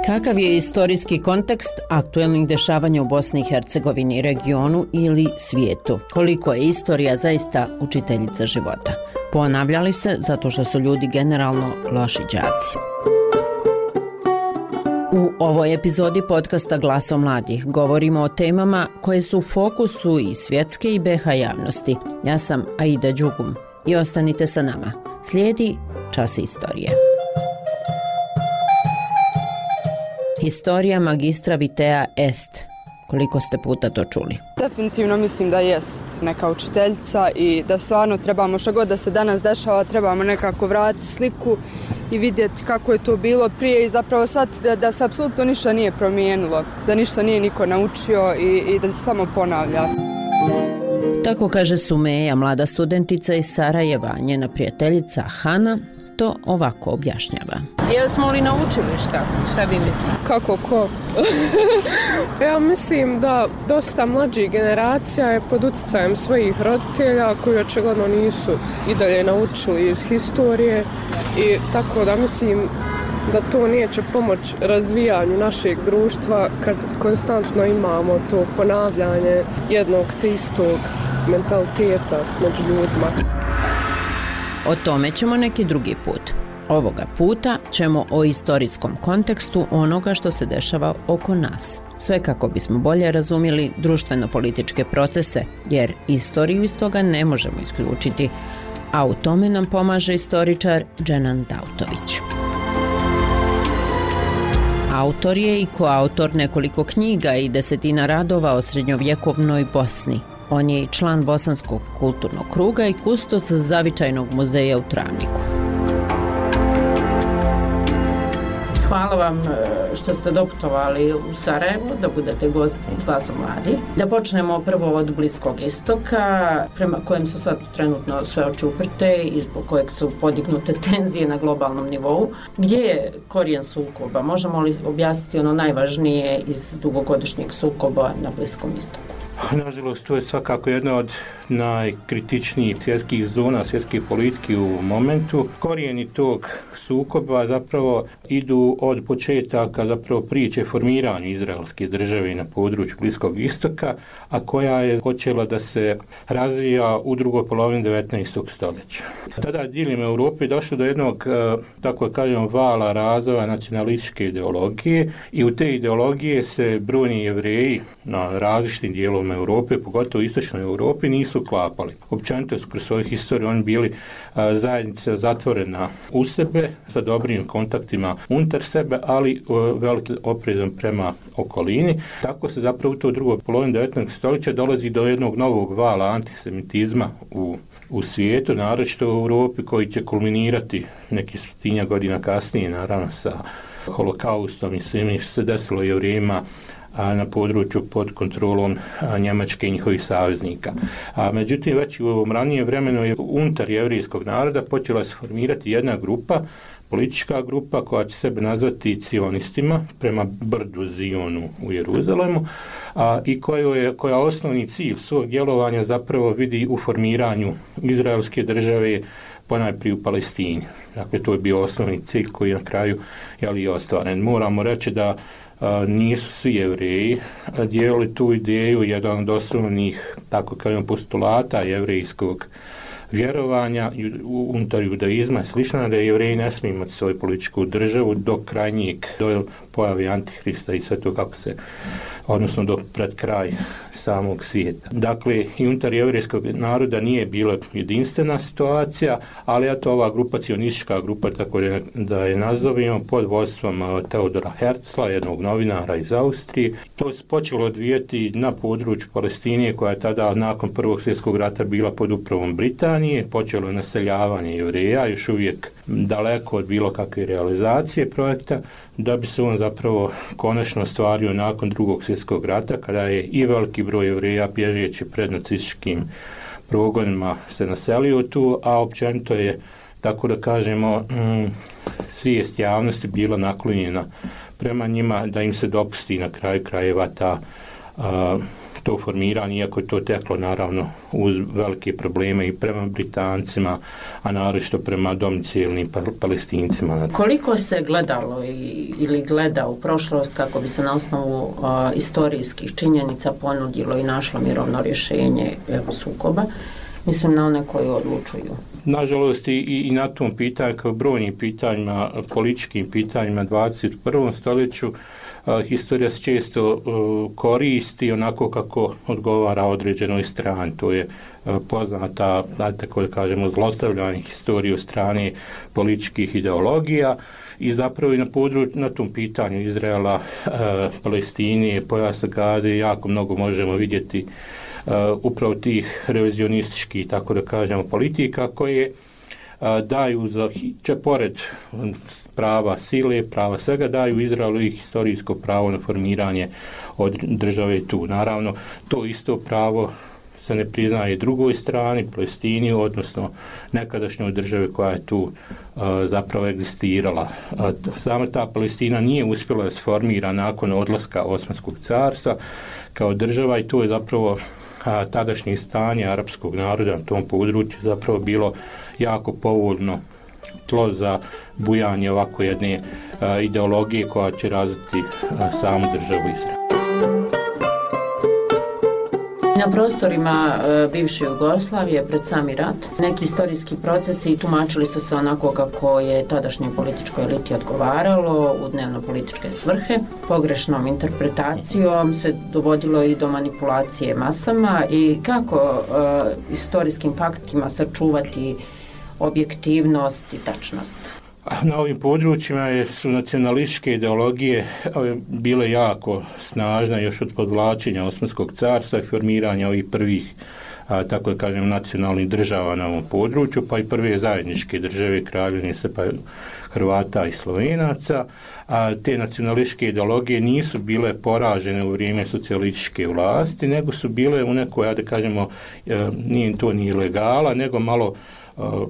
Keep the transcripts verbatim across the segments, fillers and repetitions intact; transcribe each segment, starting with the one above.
Kakav je istorijski kontekst aktuelnih dešavanja u Bosni i Hercegovini, regionu ili svijetu? Koliko je istorija zaista učiteljica života? Ponavlja li se zato što su ljudi generalno loši đaci? U ovoj epizodi podcasta Glasom mladih govorimo o temama koje su u fokusu i svjetske i B iH javnosti. Ja sam Aida Đugum i ostanite sa nama. Slijedi Čas istorije. Historija magistra vitea est. Koliko ste puta to čuli? Definitivno mislim da jest neka učiteljica i da stvarno trebamo što god da se danas dešava, trebamo nekako vratiti sliku i vidjeti kako je to bilo prije i zapravo shvatiti da, da se apsolutno ništa nije promijenilo, da ništa nije niko naučio i, i da se samo ponavlja. Tako kaže Sumeja, mlada studentica iz Sarajeva. Njena prijateljica Hana to ovako objašnjava. Jesmo li naučili šta? Šta vi mislite? Kako ko? Ja mislim da dosta mlađih generacija je pod utjecajem svojih roditelja koji očigledno nisu i dalje naučili iz historije i tako da mislim da to neće pomoći razvijanju našeg društva kad konstantno imamo to ponavljanje jednog te istog mentaliteta među ljudima. O tome ćemo neki drugi put. Ovoga puta ćemo o istorijskom kontekstu onoga što se dešava oko nas. Sve kako bismo bolje razumjeli društveno-političke procese, jer istoriju iz toga ne možemo isključiti, a u tome nam pomaže istoričar Dženan Dautović. Autor je i koautor nekoliko knjiga i desetina radova o srednjovjekovnoj Bosni. On je i član Bosanskog kulturnog kruga i kustos Zavičajnog muzeja u Travniku. Hvala vam što ste doputovali u Sarajevo, da budete gost Glasa mladih. Da počnemo prvo od Bliskog istoka, prema kojem su sad trenutno sve oči uprte i zbog kojeg su podignute tenzije na globalnom nivou. Gdje je korijen sukoba? Možemo li objasniti ono najvažnije iz dugogodišnjeg sukoba na Bliskom istoku? Nažalost, to je svakako jedna od najkritičnijih svjetskih zona, svjetske politike u momentu. Korijeni tog sukoba zapravo idu od početaka zapravo priče formiranju izraelske države na području Bliskog istoka, a koja je počela da se razvija u drugoj polovini devetnaestog stoljeća. Tada diljem Europe došlo do jednog, tako kažemo, vala razvoja nacionalističke ideologije i u te ideologije se brojni Jevreji na različitim dijelovima Europe, pogotovo u istočnoj Europi, nisu klapali. Općenito su kroz svoju historiju oni bili a, zajednica zatvorena u sebe, sa dobrim kontaktima unutar sebe, ali velikim oprezom prema okolini. Tako se zapravo u to drugoj polovini devetnaestog stoljeća dolazi do jednog novog vala antisemitizma u, u svijetu, naročito u Europi, koji će kulminirati neki stotinjak godina kasnije, naravno sa holokaustom i svim što se desilo Jevrejima a na području pod kontrolom a, Njemačke i njihovih saveznika. A, međutim, već u ovom ranijem vremenu je unutar jevrijskog naroda počela se formirati jedna grupa, politička grupa koja će sebe nazvati cionistima prema brdu Zionu u Jeruzalemu, a, i koja je koja osnovni cilj svog djelovanja zapravo vidi u formiranju izraelske države ponajprije u Palestini. Dakle, to je bio osnovni cilj koji je na kraju jeli, ostvaren. Moramo reći da a, nisu svi Jevreji dijelili tu ideju, jedan od osnovnih, tako kažem, postulata jevrejskog vjerovanja unutar judaizma je slično, da Jevreji ne smiju imati svoju političku državu do krajnjeg, do pojave Antihrista i sve to kako se, odnosno do pred kraj samog svijeta. Dakle, i unutar jevrejskog naroda nije bila jedinstvena situacija, ali eto ova grupa, cionistička grupa, tako da je nazovemo, pod vodstvom Teodora Herzla, jednog novinara iz Austrije. To se počelo odvijati na području Palestine, koja je tada nakon Prvog svjetskog rata bila pod upravom Britanije. Počelo je naseljavanje Jevreja, još uvijek daleko od bilo kakve realizacije projekta, da bi se on zapravo konačno ostvario nakon Drugog svjetskog rata, kada je i veliki broj Jevreja bježeći pred nacističkim progonima se naselio tu, a općenito je, tako da kažemo, mm, svijest javnosti bila naklonjena prema njima da im se dopusti na kraju krajeva ta a, to formiranje, iako je to teklo naravno uz velike probleme i prema Britancima, a naročito prema domicilnim Palestincima. Koliko se gledalo i, ili gleda u prošlost kako bi se na osnovu uh, istorijskih činjenica ponudilo i našlo mirovno rješenje evo, sukoba, mislim na one koji odlučuju? Nažalost i, i na tom pitanju, kao brojnim pitanjima, političkim pitanjima dvadeset prvom stoljeću, uh, historija se često uh, koristi onako kako odgovara određenoj strani. To je uh, poznata, tako da kažemo, zlostavljanje historije od strane političkih ideologija i zapravo i na, području, na tom pitanju Izraela, uh, Palestine, pojasa Gaze jako mnogo možemo vidjeti Uh, upravo tih revizionističkih, tako da kažemo, politika koje uh, daju, za, če pored prava sile, prava svega, daju Izraelu i historijsko pravo na formiranje od države tu. Naravno, to isto pravo se ne priznaje drugoj strani, Palestini, odnosno nekadašnjoj državi koja je tu uh, zapravo egzistirala. Uh, sama ta Palestina nije uspjela da se formira nakon odlaska Osmanskog carstva kao država i to je zapravo a tadašnje stanje arapskog naroda na tom području zapravo bilo jako povoljno tlo za bujanje ovako jedne a, ideologije koja će razviti a, samu državu Izrael. Na prostorima e, bivše Jugoslavije pred sami rat neki istorijski procesi tumačili su se onako kako je tadašnjoj političkoj eliti odgovaralo u dnevno-političke svrhe. Pogrešnom interpretacijom se dovodilo i do manipulacije masama i kako e, istorijskim faktima sačuvati objektivnost i tačnost. Na ovim područjima su nacionalističke ideologije bile jako snažne još od podvlačenja Osmanskog carstva i formiranja ovih prvih, a, tako da kažem, nacionalnih država na ovom području, pa i prve zajedničke države Kraljevine pa Hrvata i Slovenaca. A te nacionalističke ideologije nisu bile poražene u vrijeme socijalističke vlasti, nego su bile u nekoj, da kažemo, nije to ni ilegala, nego malo a,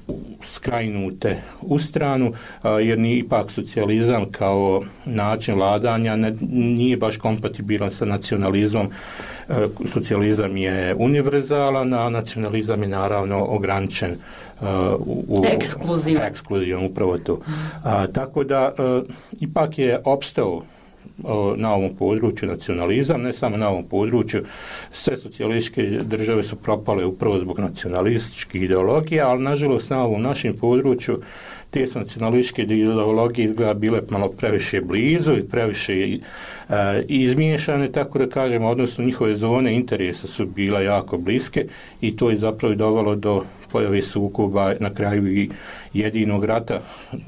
skrajnute u stranu, jer ni ipak socijalizam kao način vladanja ne, nije baš kompatibilan sa nacionalizmom. Socijalizam je univerzalan, a nacionalizam je naravno ograničen u, u ekskluzivan, upravo to. A, tako da a, ipak je opstao na ovom području nacionalizam, ne samo na ovom području, sve socijalističke države su propale upravo zbog nacionalističkih ideologija, ali nažalost na ovom našem području te nacionalističke ideologije izgleda bile malo previše blizu i previše e, izmiješane, tako da kažemo, odnosno njihove zone interesa su bila jako bliske i to je zapravo dovelo do pojave sukoba, na kraju i jedinog rata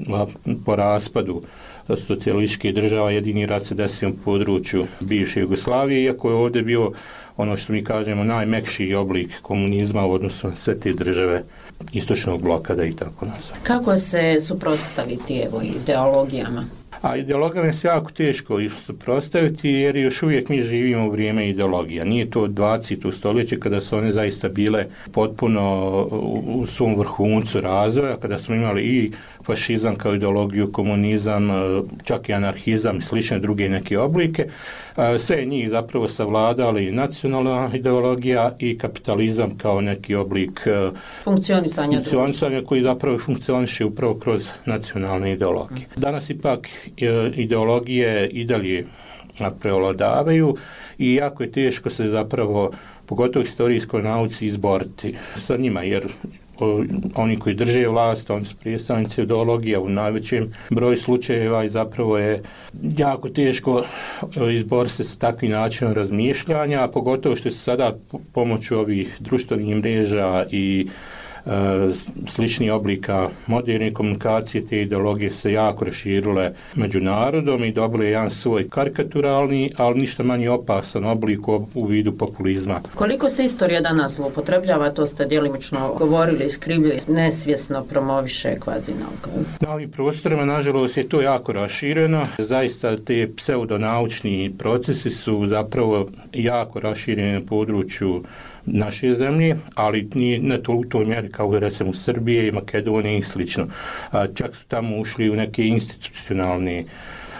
po raspadu socijalističke država. Jedini rat se desio u području bivše Jugoslavije, iako je ovdje bio ono što mi kažemo najmekši oblik komunizma u odnosu na sve te države istočnog bloka, da i tako nazvam. Kako se suprotstaviti evo ideologijama? A ideologijama se jako teško suprotstaviti jer još uvijek mi živimo u vrijeme ideologija. Nije to dvadeseto stoljeće kada su one zaista bile potpuno u svom vrhuncu razvoja, kada smo imali i fašizam kao ideologiju, komunizam, čak i anarhizam i slične druge neke oblike. Sve njih zapravo savladali nacionalna ideologija i kapitalizam kao neki oblik funkcionisanja, funkcionisanja koji zapravo funkcioniše upravo kroz nacionalne ideologije. Danas ipak ideologije i dalje prevladavaju i jako je teško se zapravo, pogotovo historijskoj nauci, izboriti sa njima, jer oni koji drže vlast, oni su predstavnici ideologija u najvećem broju slučajeva i zapravo je jako teško izboriti se sa takvim načinom razmišljanja, a pogotovo što se sada pomoću ovih društvenih mreža i sličnih oblika moderne komunikacije, te ideologije se jako raširile među narodom i dobile jedan svoj karikaturalni, ali ništa manje opasan oblik u vidu populizma. Koliko se istorija danas zloupotrebljava, to ste djelimično govorili, iskrivljuje, nesvjesno promoviše kvazi nauka. Na ovim prostorima, nažalost, je to jako rašireno. Zaista te pseudonaučni procesi su zapravo jako rašireni na području naše zemlje, ali nije ne to u toj mjeri kao recimo Srbije i Makedonije i slično. A, čak su tamo ušli u neke institucionalne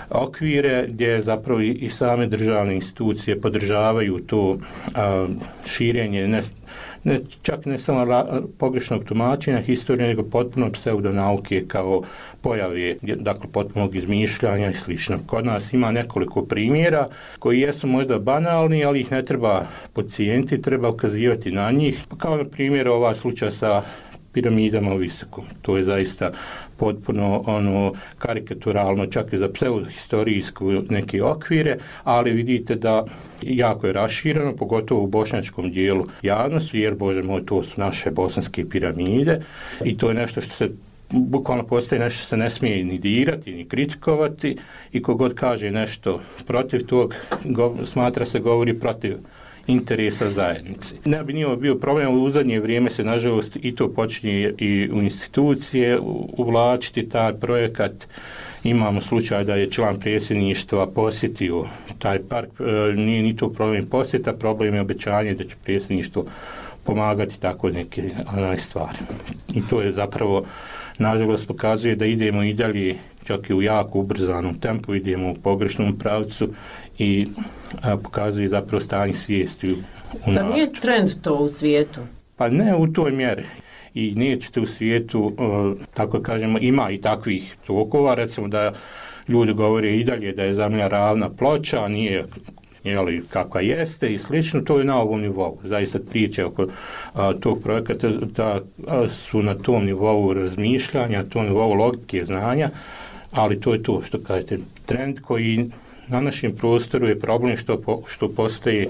okvire gdje zapravo i same državne institucije podržavaju to a, širenje ne, ne, čak ne samo ra, pogrešnog tumačenja historije, nego potpuno pseudonauke kao pojave, dakle potpunog izmišljanja i slično. Kod nas ima nekoliko primjera koji jesu možda banalni, ali ih ne treba podcijeniti, treba ukazivati na njih. Kao na primjer ovaj slučaj sa piramidama u Visokom. To je zaista potpuno ono karikaturalno, čak i za pseudohistorijsku neke okvire, ali vidite da jako je rašireno, pogotovo u bošnjačkom dijelu javnosti, jer Bože moj, to su naše bosanske piramide i to je nešto što se bukvalno postoji nešto što se ne smije ni dirati, ni kritikovati i kogod kaže nešto protiv tog, go, smatra se govori protiv interesa zajednice. Ne bi nije bio problem, u zadnje vrijeme se nažalost i to počinje i u institucije uvlačiti taj projekat. Imamo slučaj da je član predsjedništva posjetio taj park, nije ni to problem posjeta, problem je obećanje da će predsjedništvo pomagati tako neke stvari. I to je zapravo, nažalost, pokazuje da idemo i dalje, čak i u jako ubrzanom tempu, idemo u pogrešnom pravcu i a, pokazuje zapravo stanje svijesti u Zar nije trend to u svijetu? Pa ne u toj mjeri. I nećete u svijetu, uh, tako kažemo, ima i takvih tokova, recimo da ljudi govore i dalje da je zemlja ravna ploča, nije jeli, kakva jeste i slično, to je na ovom nivou. Zaista priče oko a, tog projekata da a, su na tom nivou razmišljanja, tom nivou logike znanja, ali to je to što kažete, trend koji na našem prostoru je problem što, po, što postaje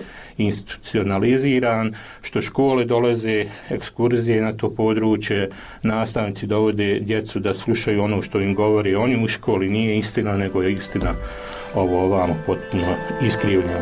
institucionaliziran, što škole dolaze, ekskurzije na to područje, nastavnici dovode djecu da slušaju ono što im govori oni u školi, nije istina, nego je istina ovo ovamo potpuno iskrivljeno.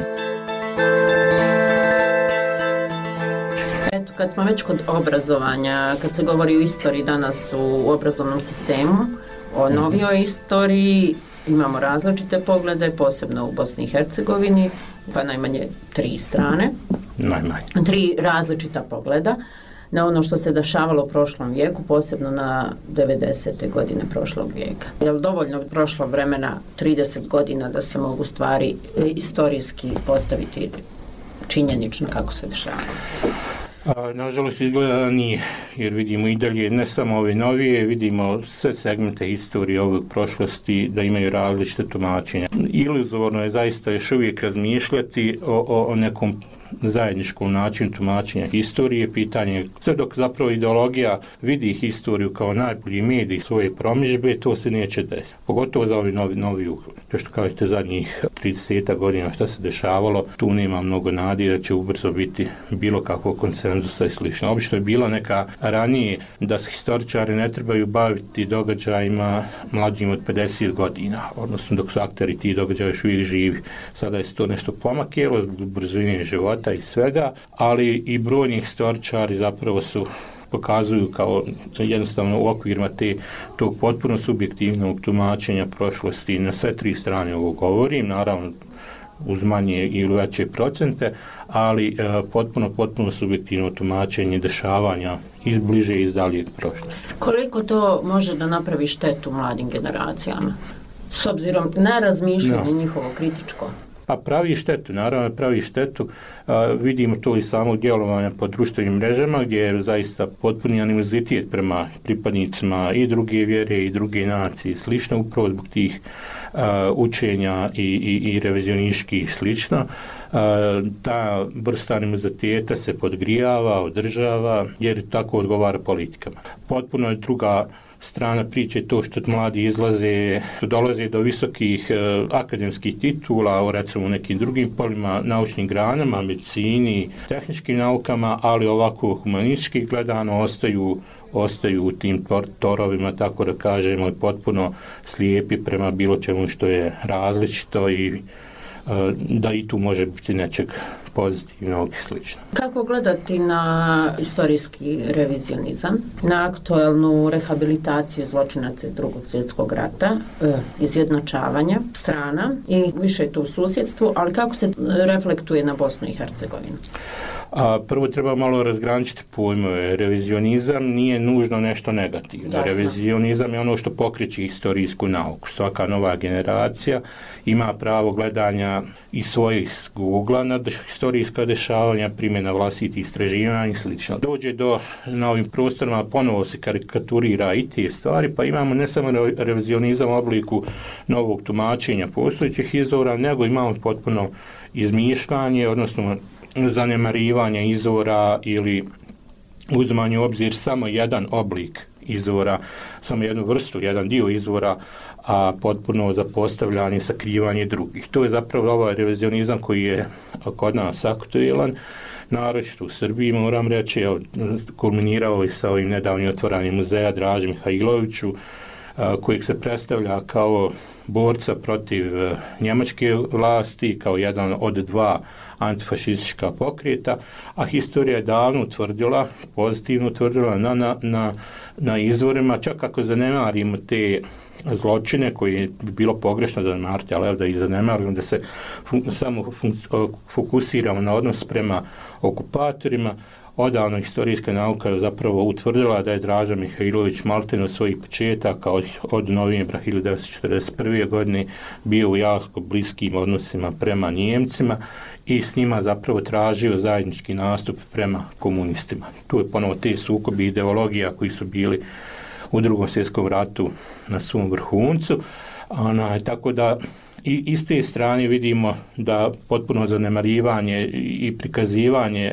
Eto, kad smo već kod obrazovanja, kad se govori o istoriji danas u obrazovnom sistemu, o novijoj istoriji, imamo različite poglede, posebno u Bosni i Hercegovini, pa najmanje tri strane. Najmanje. Tri različita pogleda na ono što se dešavalo u prošlom vijeku, posebno na devedesete godine prošlog vijeka. Je li dovoljno prošlo vremena trideset godina da se mogu stvari istorijski postaviti činjenično kako se dešavalo? A, nažalost izgleda da nije, jer vidimo i dalje ne samo ove novije, vidimo sve segmente historije ovog prošlosti da imaju različite tumačenja. Iluzorno je zaista još uvijek razmišljati o, o, o nekom zajedničkom načinu tumačenja historije, pitanje sve dok zapravo ideologija vidi historiju kao najbolji medij svoje promidžbe, to se neće desiti. Pogotovo za ovi novi, novi uhled. To što kažete zadnjih trideset godina šta se dešavalo, tu nema mnogo nade da će ubrzo biti bilo kakvog konsenzusa i slično. Obično je bila neka ranije da se historičari ne trebaju baviti događajima mlađim od pedeset godina, odnosno dok su akteri ti događaja još uvijek živi. Sada je to nešto pomakelo zbog brzine života i svega, ali i brojni historičari zapravo su pokazuju kao jednostavno u okvirima te, tog potpuno subjektivnog tumačenja prošlosti na sve tri strane ovo govorim, naravno uz manje ili veće procente, ali e, potpuno, potpuno subjektivno tumačenje dešavanja iz bliže i iz daljeg prošlosti. Koliko to može da napravi štetu mladim generacijama? S obzirom na razmišljanje no. njihovo kritičko? Pa pravi štetu, naravno pravi štetu. A, vidimo to i samog djelovanja po društvenim mrežama gdje je zaista potpuni animozitet prema pripadnicima i druge vjere i druge nacije i slično, upravo zbog tih a, učenja i, i, i revizionističkih i slično. A, ta vrsta animoziteta se podgrijava, održava jer tako odgovara politikama. Potpuno je druga strana priče to što mladi izlaze, dolaze do visokih eh, akademskih titula, o recimo u nekim drugim polima, naučnim granama, medicini, tehničkim naukama, ali ovako humanistički gledano ostaju, ostaju u tim tor- torovima, tako da kažemo, potpuno slijepi prema bilo čemu što je različito i eh, da i tu može biti nečeg pozitivnog i slično. Kako gledati na istorijski revizionizam, na aktuelnu rehabilitaciju zločinaca iz drugog svjetskog rata, izjednačavanja strana i više to u susjedstvu, ali kako se reflektuje na Bosnu i Hercegovinu? A prvo treba malo razgraničiti pojmove. Revizionizam nije nužno nešto negativno. Jasno. Revizionizam je ono što pokreće historijsku nauku. Svaka nova generacija ima pravo gledanja i svojih ugla na historijska dešavanja, primjena vlastitih istraživanja i sl. Dođe do, na ovim prostorima ponovo se karikaturira i te stvari, pa imamo ne samo revizionizam u obliku novog tumačenja postojećih izvora, nego imamo potpuno izmišljanje, odnosno zanemarivanje izvora ili uzimanje u obzir samo jedan oblik izvora, samo jednu vrstu, jedan dio izvora, a potpuno zapostavljanje, sakrivanje drugih. To je zapravo ovaj revizionizam koji je kod nas aktuelan, naročito u Srbiji, moram reći, kulminirao i sa ovim nedavnim otvaranjem muzeja Draži Mihajloviću, kojeg se predstavlja kao borca protiv njemačke vlasti, kao jedan od dva antifašistička pokreta, a historija je davno utvrdila, pozitivno utvrdila na, na, na, na izvorima, čak ako zanemarimo te zločine koji bi bilo pogrešno zanemariti, ali da ih zanemarimo, da se fun, samo fun, fokusiramo na odnos prema okupatorima. Odavno historijska nauka je zapravo utvrdila da je Draža Mihajlović maltene od svojih početaka od, od novembra hiljadu devetsto četrdeset prve. godine bio u jako bliskim odnosima prema Nijemcima i s njima zapravo tražio zajednički nastup prema komunistima. Tu je ponovo te sukobi ideologija koji su bili u Drugom svjetskom ratu na svom vrhuncu. Ona, tako da i iz te strane vidimo da potpuno zanemarivanje i prikazivanje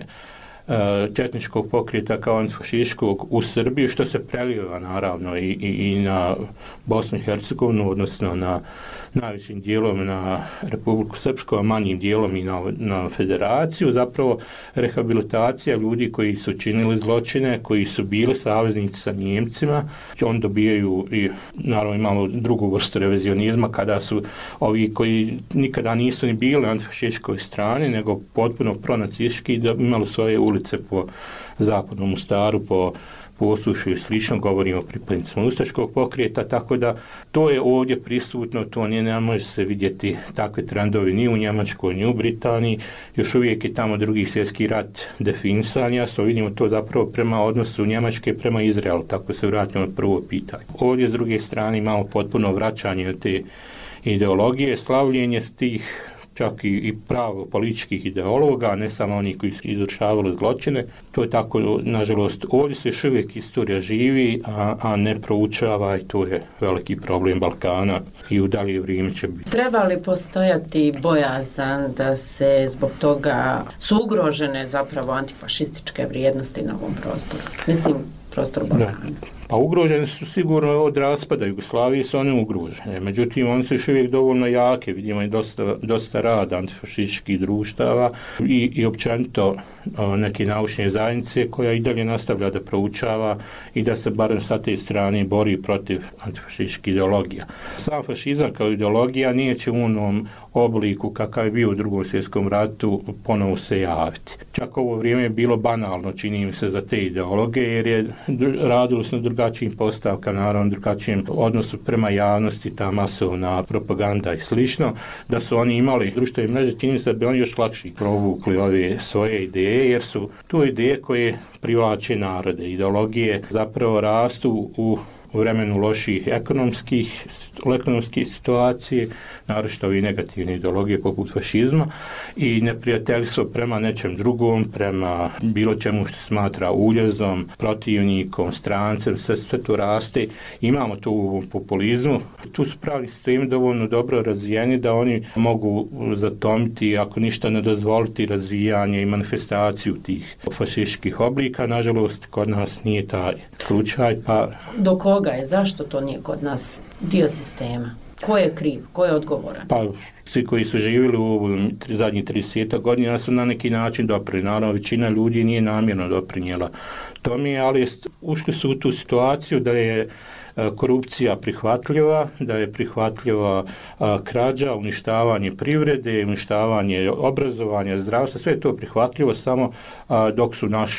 četničkog pokreta kao antifašističkog u Srbiji, što se prelijeva naravno i, i, i na Bosnu i Hercegovinu, odnosno na najvećim dijelom na Republiku Srpsku, a manjim dijelom i na, na federaciju, zapravo rehabilitacija ljudi koji su činili zločine, koji su bili saveznici sa Njemcima. On dobijaju i naravno imamo drugu vrstu revizionizma kada su ovi koji nikada nisu ni bili antifašističkoj strani, nego potpuno pronacistički, da imali svoje ulice po zapadnom Mostaru, po Posušju i slično, govorimo o pripadnicima ustaškog pokreta, tako da to je ovdje prisutno, to nije, ne može se vidjeti takve trendovi ni u Njemačkoj, ni u Britaniji, još uvijek je tamo drugi svjetski rat definisan, jasno vidimo to zapravo prema odnosu Njemačke prema Izraelu, tako se vratimo na prvo pitanje. Ovdje s druge strane imamo potpuno vraćanje od te ideologije, slavljenje tih čak i, i pravo političkih ideologa, ne samo oni koji su izvršavali zločine. To je tako, nažalost, ovdje se još uvijek istorija živi, a, a ne proučava i to je veliki problem Balkana i u dalje vrijeme će biti. Treba li postojati bojazan da se zbog toga su ugrožene zapravo antifašističke vrijednosti na ovom prostoru? Mislim, prostor Balkana. Da. Pa ugrožene su sigurno od raspada Jugoslavije, su one ugrožene. Međutim, one su još uvijek dovoljno jake. Vidimo i dosta, dosta rada antifašističkih društava i, i općenito o, neke naučne zajednice koja i dalje nastavlja da proučava i da se barem sa te strane bori protiv antifašističkih ideologija. Sam fašizam kao ideologija nije će u onom obliku kakav je bio u Drugom svjetskom ratu ponovo se javiti. Čak ovo vrijeme je bilo banalno, čini mi se, za te ideologe, jer je radilo se na drugačijim postavkama, naravno drugačijem odnosu prema javnosti, ta masovna propaganda i slično, da su oni imali društvene mreže, čini se da bi oni još lakše provukli ove svoje ideje, jer su to ideje koje privlače narode. Ideologije zapravo rastu u u vremenu loših ekonomskih, ekonomskih situacije, naročito ovi negativne ideologije poput fašizma i neprijateljstvo prema nečem drugom, prema bilo čemu što se smatra uljezom, protivnikom, strancem, sve, sve to raste. Imamo to u populizmu. Tu su pravni sistemi dovoljno dobro razvijeni da oni mogu zatomiti, ako ništa ne dozvoliti, razvijanje i manifestaciju tih fašističkih oblika. Nažalost, kod nas nije taj slučaj. Pa do koga je? Zašto to nije kod nas dio sistema? Ko je kriv? Ko je odgovoran? Pa svi koji su živjeli u zadnjih trideset godina su na neki način doprinijeli. Naravno, većina ljudi nije namjerno doprinijela tome, ali ušli su u tu situaciju da je korupcija prihvatljiva, da je prihvatljiva a, krađa, uništavanje privrede, uništavanje obrazovanja, zdravstva, sve je to prihvatljivo samo a, dok su naši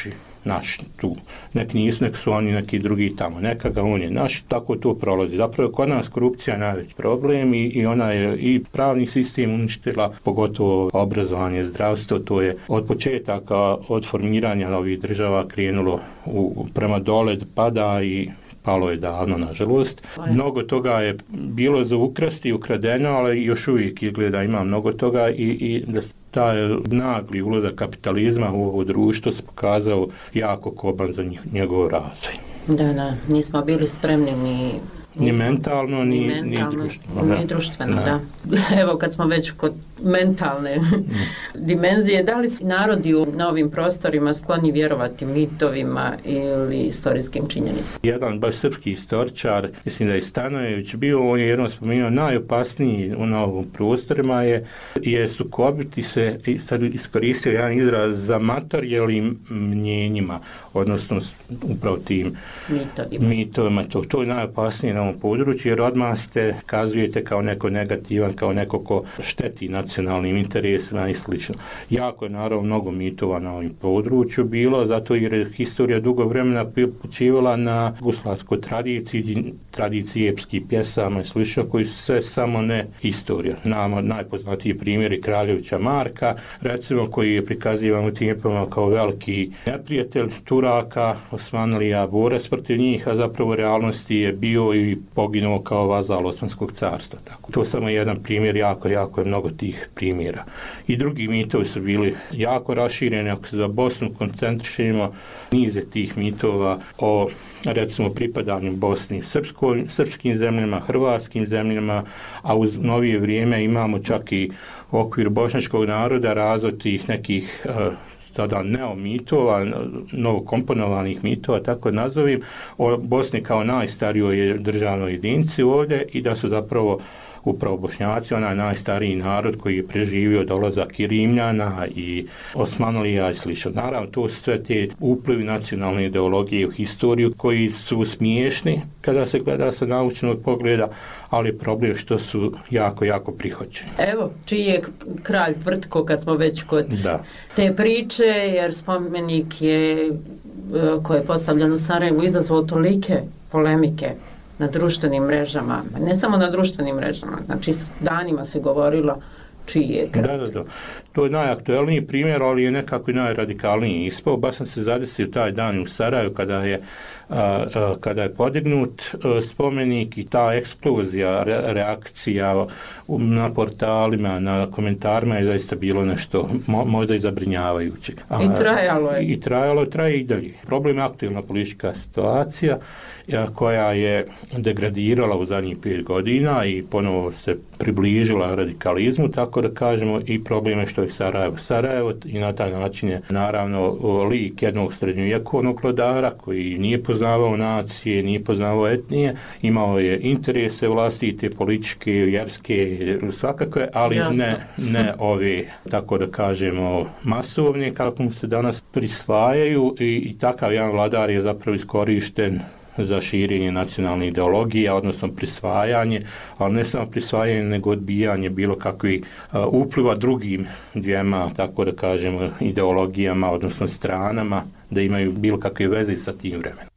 naš tu. Neki nisu, neki su oni, neki drugi tamo. Neka ga on je naš, tako to prolazi. Zapravo kod nas korupcija je najveći problem i, i ona je i pravni sistem uništila, pogotovo obrazovanje, zdravstvo, to je od početaka, od formiranja novih država krenulo u, prema dole, pada i palo je davno, nažalost. Mnogo toga je bilo za ukrasti, ukradeno, ali još uvijek izgleda ima mnogo toga i, i da taj nagli ulazak kapitalizma u ovo društvo se pokazao jako koban za njegov razvoj. Da, da, nismo bili spremni ni Ni mentalno, ni, ni, mentalno, ni društveno. Ni društveno, da. da. Evo, kad smo već kod mentalne dimenzije, da li su narodi na ovim prostorima skloni vjerovati mitovima ili istorijskim činjenicama? Jedan baš srpski istoričar, mislim da je Stanojević bio, on je jednom spomenuo, najopasniji na ovim prostorima je, je sukobiti se, i sad iskoristio jedan izraz, za materijalnim mnjenjima, odnosno upravo tim mitovima. mitovima to, to je najopasnije na ovom području, jer odmah ste kazujete kao neko negativan, kao neko ko šteti nacionalnim interesima i slično. Jako je naravno mnogo mitova na ovom području bilo, zato jer je historija dugo vremena počivala na jugoslavskoj tradiciji, tradiciji epskih pjesama i slično, koji su sve samo ne historija. Nama najpoznatiji primjeri Kraljevića Marka, recimo, koji je prikazivan u tijepovima kao veliki neprijatelj Turaka, Osmanlija, borac protiv njih, a zapravo u realnosti je bio i poginuo kao vazal Osmanskog carstva. Tako. To je samo jedan primjer, jako, jako je mnogo tih primjera. I drugi mitovi su bili jako rašireni, ako se za Bosnu koncentrišemo, niz je tih mitova o recimo pripadanju Bosni srpskoj, srpskim zemljama, hrvatskim zemljama, a uz novije vrijeme imamo čak i u okviru bošnjačkog naroda razvoj tih nekih uh, tada neomitova, novokomponovanih mitova, tako nazovim, o Bosni kao najstarijoj državnoj jedinici ovdje i da su zapravo upravo Bošnjaci, onaj najstariji narod koji je preživio dolazak i Rimljana i Osmanlija i slično. Naravno, to su sve te uplivi nacionalne ideologije u historiju koji su smiješni kada se gleda sa naučnog pogleda, ali problem što su jako, jako prihoćeni. Evo, čiji je kralj Tvrtko, kad smo već kod da. te priče, jer spomenik je, koji je postavljen u Sarajevu, izazvao tolike polemike na društvenim mrežama, ne samo na društvenim mrežama, znači danima se govorilo čiji je kralj. Da, da, da. To je najaktuelniji primjer, ali je nekako i najradikalniji ispao. Baš sam se zadesio taj dan u Sarajevu kada je, a, a, kada je podignut a, spomenik i ta eksplozija, re, reakcija na portalima, na komentarima je zaista bilo nešto mo, možda i zabrinjavajuće. A, I trajalo je. I, i trajalo, traje i dalje. Problem je aktualna politička situacija koja je degradirala u zadnjih pet godina i ponovo se približila radikalizmu, tako da kažemo, i problem je što je Sarajevo. Sarajevo i na taj način je naravno lik jednog srednjovjekovnog vladara koji nije poznavao nacije, nije poznavao etnije, imao je interese vlastite, političke, vjerske, svakakve, ali ne, ne ove, tako da kažemo, masovne, kako mu se danas prisvajaju i, i takav jedan vladar je zapravo iskorišten za širenje nacionalne ideologije, odnosno prisvajanje, ali ne samo prisvajanje, nego odbijanje bilo kakvih upliva drugim dvijema, tako da kažemo, ideologijama, odnosno stranama, da imaju bilo kakve veze sa tim vremenom.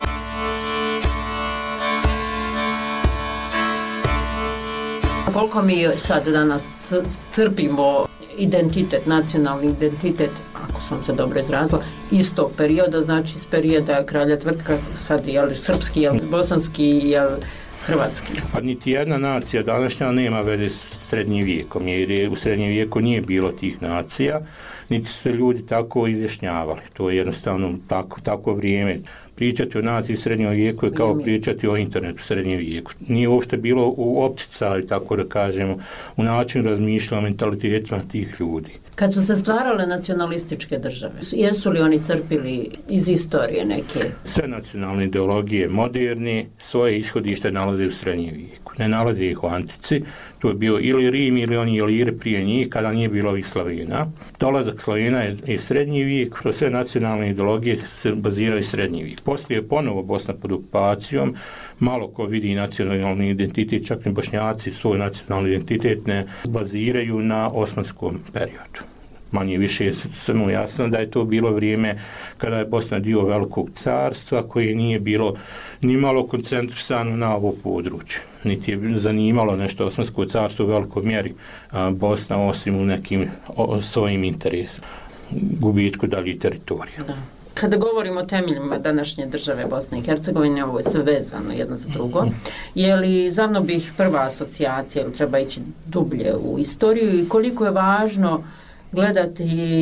Koliko mi sad danas crpimo identitet, nacionalni identitet, ako sam se dobro izrazila, iz tog perioda, znači iz perioda kralja Tvrtka, sad je li srpski, je li bosanski, je li hrvatski. Pa niti jedna nacija današnja nema veze s srednjim vijekom, jer u srednjem vijeku nije bilo tih nacija, niti su se ljudi tako izjašnjavali. To je jednostavno tako, tako vrijeme. Pričati o naciji u srednjem vijeku je kao pričati o internetu u srednjem vijeku. Nije uopšte bilo u opticaju, tako da kažemo, u načinu razmišljanja o mentalitetima tih ljudi. Kad su se stvarale nacionalističke države, jesu li oni crpili iz istorije neke? Sve nacionalne ideologije moderni svoje ishodište nalaze u srednjem vijeku. Ne nalaze ih u antici. To je bio ili Rim ili oni Iliri prije njih, kada nije bilo ovih Slavena. Dolazak Slavena je, je srednji vijek, kroz sve nacionalne ideologije se baziraju srednji vijek. Poslije je ponovo Bosna pod okupacijom, malo ko vidi nacionalni identitet, čak i Bošnjaci svoj nacionalni identitet ne baziraju na osmanskom periodu. manje više svemu jasno da je to bilo vrijeme kada je Bosna dio velikog carstva koje nije bilo ni malo koncentrisano na ovo područje. Niti je zanimalo nešto Osmansko carstvo u velikoj mjeri a, Bosna osim u nekim o, svojim interesima, gubitku dalje teritorija. Da. Kada govorimo o temeljima današnje države Bosne i Hercegovine, ovo je sve vezano jedno za drugo. Je li zavno bih prva asocijacija ili treba ići dublje u istoriju i koliko je važno gledati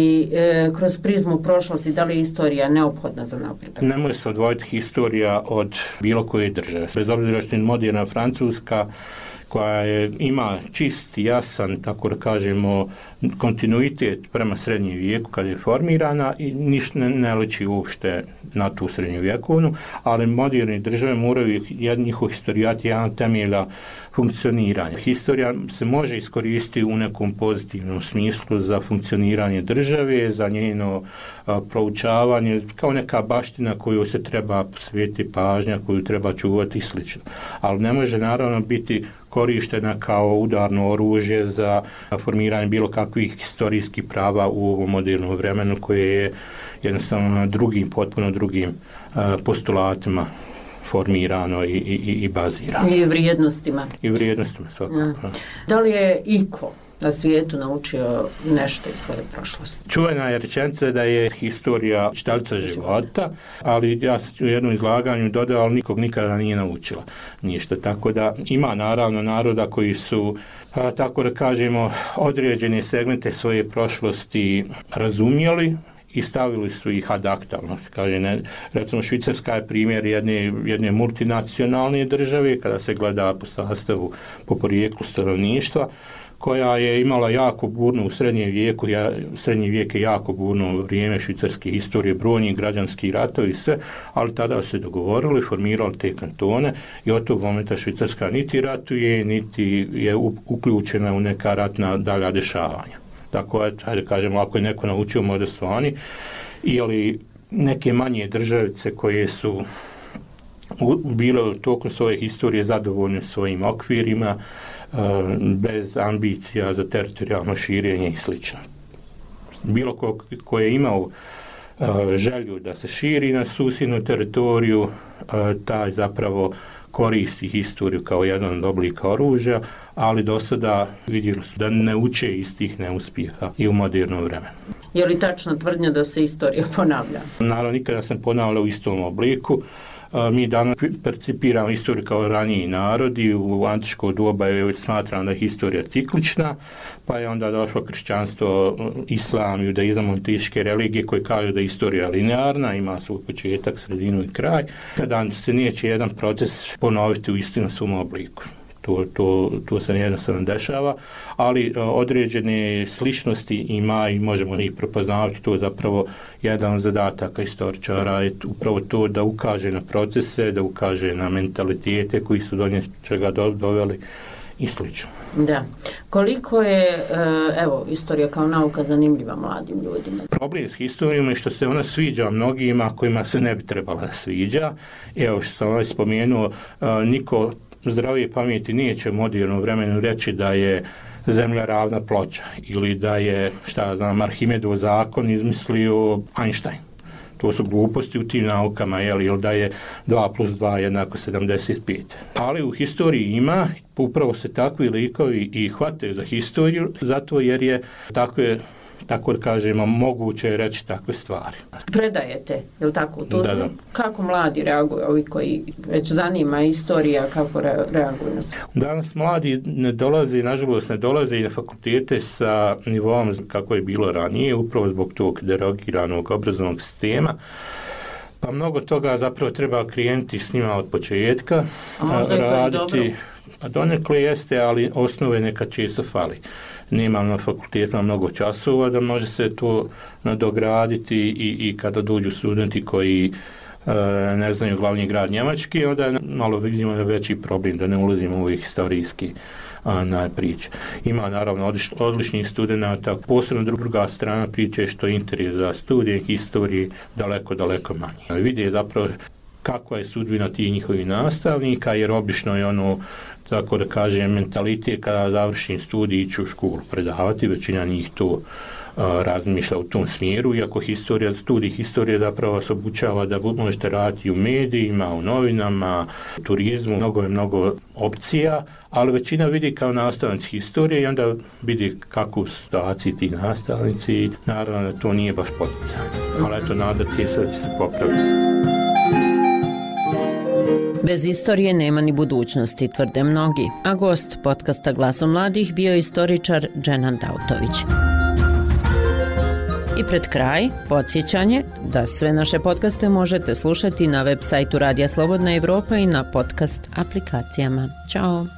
e, kroz prizmu prošlosti, da li je istorija neophodna za napredak? Ne može se odvojiti historija od bilo koje države. Bez obzira što je moderna Francuska, koja je, ima čist, jasan, tako da kažemo, kontinuitet prema srednjem vijeku kad je formirana i ništa ne, ne liči uopšte na tu srednjovjekovnu, ali moderne države moraju njihov historijat jedan temelja funkcioniranja. Historija se može iskoristiti u nekom pozitivnom smislu za funkcioniranje države, za njeno a, proučavanje, kao neka baština koju se treba posvetiti pažnja, koju treba čuvati i slično. Ali ne može naravno biti korištena kao udarno oružje za formiranje bilo kakvih historijskih prava u ovom modernom vremenu koje je jednostavno na drugim, potpuno drugim uh, postulatima formirano i, i, i bazirano. I vrijednostima. I vrijednostima svakako. Ja. Da li je iko na svijetu naučio nešto iz svoje prošlosti? Čuvena je rečenica da je historija čitalica života, ali ja ću u jednom izlaganju dodao, ali nikog nikada nije naučila ništa. Tako da ima naravno naroda koji su, a, tako da kažemo, određene segmente svoje prošlosti razumjeli i stavili su ih ad acta. Kaže, ne, recimo Švicarska je primjer jedne, jedne multinacionalne države kada se gleda po sastavu, po porijeklu stanovništva, koja je imala jako burno u srednjem vijeku, ja, srednji vijek je jako burno vrijeme švicarske historije, brojni građanski ratovi i sve, ali tada se dogovorili, formirali te kantone i od tog momenta Švicarska niti ratuje, niti je uključena u neka ratna dalja dešavanja. Tako je, hajde kažemo, ako je neko naučio možda su oni, ili neke manje državice koje su bile u toku svoje historije zadovoljne svojim okvirima, bez ambicija za teritorijalno širenje i slično. Bilo ko, ko je imao uh, želju da se širi na susjednu teritoriju, uh, taj zapravo koristi historiju kao jedan od oblika oružja, ali do sada vidjeli su da ne uče iz tih neuspjeha i u modernom vremenu. Je li tačna tvrdnja da se istorija ponavlja? Naravno, nikada sam ponavljao u istom obliku. Mi danas percipiramo istoriju kao raniji narodi, u antičko doba je smatrano da je historija ciklična, pa je onda došlo kršćanstvo, islam, judaizam, monoteističke religije koje kažu da je istorija linearna, ima svoj početak, sredinu i kraj, kada se neće jedan proces ponoviti u istinu svom obliku. To, to, to se jednostavno dešava, ali određene sličnosti ima i možemo ih prepoznavati. To je zapravo jedan od zadataka istoričara, je upravo to da ukaže na procese, da ukaže na mentalitete koji su do čega doveli i slično. Da. Koliko je, evo, istorija kao nauka zanimljiva mladim ljudima? Problem s historijom je što se ona sviđa mnogima kojima se ne bi trebala da sviđa. Evo što sam ovaj spomenuo, niko zdravije pameti neće u modernom vremenu reći da je zemlja ravna ploča ili da je, šta znam, Arhimedov zakon izmislio Einstein. To su gluposti u tim naukama, jel, ili da je dva plus dva jednako sedamdeset pet. Ali u historiji ima, upravo se takvi likovi i hvataju za historiju, zato jer je tako je, tako da kažemo, moguće reći takve stvari. Predajete, je li tako? To da, da. Kako mladi reaguju, ovi koji već zanima istorija, kako re, reaguju na sve? Danas mladi ne dolazi, nažalost ne dolaze i na fakultete sa nivom kako je bilo ranije, upravo zbog tog derogiranog obrazovnog sistema. Pa mnogo toga zapravo treba krenuti s njima od početka. A možda je to i dobro? Pa donekle jeste, ali osnove nekad često fali. Nemam na fakultetima mnogo časova da može se to nadograditi i, i kada dođu studenti koji e, ne znaju glavni grad Njemački, onda malo vidimo da veći problem, da ne ulazimo u ovih historijski na priče. Ima naravno odličnih studenta, posebno druga strana priče je što je interes za studije historije daleko, daleko manje. Vide zapravo kakva je sudbina tih njihovih nastavnika, jer obično je ono, tako da kažem, mentalitet kada završim studij ići u školu predavati, većina njih to razmišlja u tom smjeru, iako historija, studij historije zapravo se obučava da možete raditi u medijima, u novinama, u turizmu, mnogo je mnogo opcija, ali većina vidi kao nastavnici historije i onda vidi kako u situaciji ti nastavnici, naravno da to nije baš poticanje, ali eto, nadati je sad će se popraviti. Bez istorije nema ni budućnosti, tvrde mnogi, a gost podcasta Glasom mladih bio je istoričar Dženan Dautović. I pred kraj, podsjećanje da sve naše podcaste možete slušati na web sajtu Radija Slobodna Evropa i na podcast aplikacijama. Ćao!